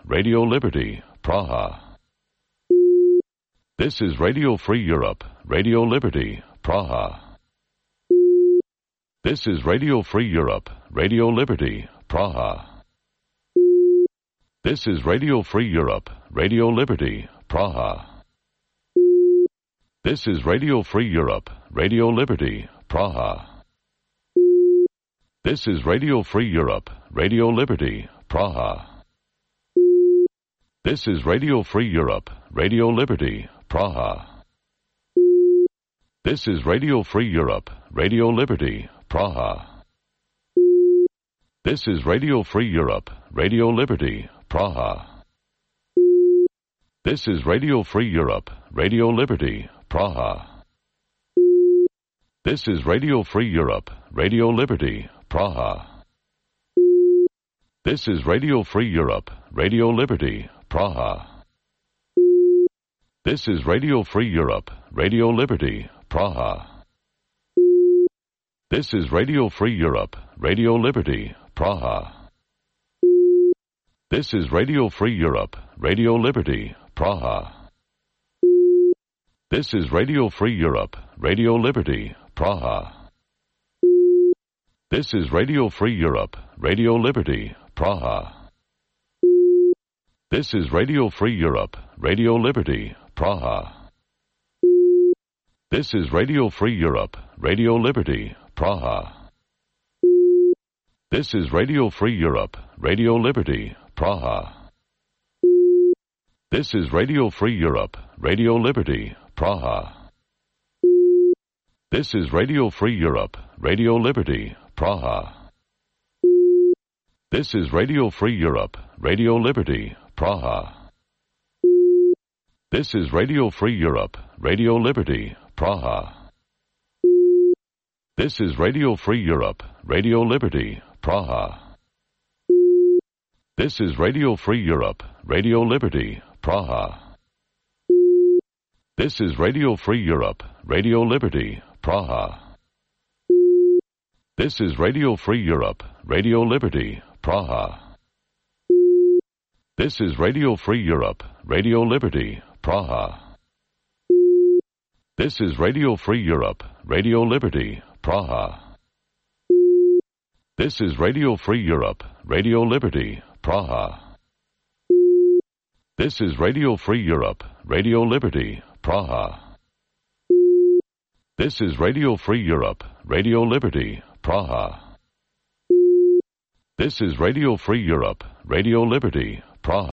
Radio Liberty, Praha. This is Radio Free Europe, Radio Liberty, Praha. This is Radio Free Europe, Radio Liberty, Praha. This is Radio Free Europe, Radio Liberty, Praha. This is Radio Free Europe, Radio Liberty, Praha. This is Radio Free Europe, Radio Liberty, Praha. This is Radio Free Europe, Radio Liberty, Praha. This is Radio Free Europe, Radio Liberty, Praha. This is Radio Free Europe, Radio Liberty, Praha. This is Radio Free Europe, Radio Liberty, Praha. This is Radio Free Europe, Radio Liberty, Praha. This is Radio Free Europe, Radio Liberty, Praha. This is Radio Free Europe, Radio Liberty, Praha. This is Radio Free Europe, Radio Liberty, Praha. This is Radio Free Europe, Radio Liberty, Praha. This is Radio Free Europe, Radio Liberty, Praha. This is Radio Free Europe, Radio Liberty, Praha. This is Radio Free Europe, Radio Liberty, Praha. This is Radio Free Europe, Radio Liberty, Praha. This is Radio Free Europe, Radio Liberty, Praha. This is Radio Free Europe, Radio Liberty, Praha. This is Radio Free Europe, Radio Liberty, Praha. This is Radio Free Europe, Radio Liberty, Praha. This is Radio Free Europe, Radio Liberty, Praha. This is Radio Free Europe, Radio Liberty, Praha. This is Radio Free Europe, Radio Liberty, Praha. This is Radio Free Europe, Radio Liberty, Praha. This is Radio Free Europe, Radio Liberty, Praha. This is Radio Free Europe, Radio Liberty, Praha. This is Radio Free Europe, Radio Liberty, Praha. This is Radio Free Europe, Radio Liberty, Praha. This is Radio Free Europe, Radio Liberty, Praha. This is Radio Free Europe, Radio Liberty, Praha. This is Radio Free Europe, Radio Liberty, Praha.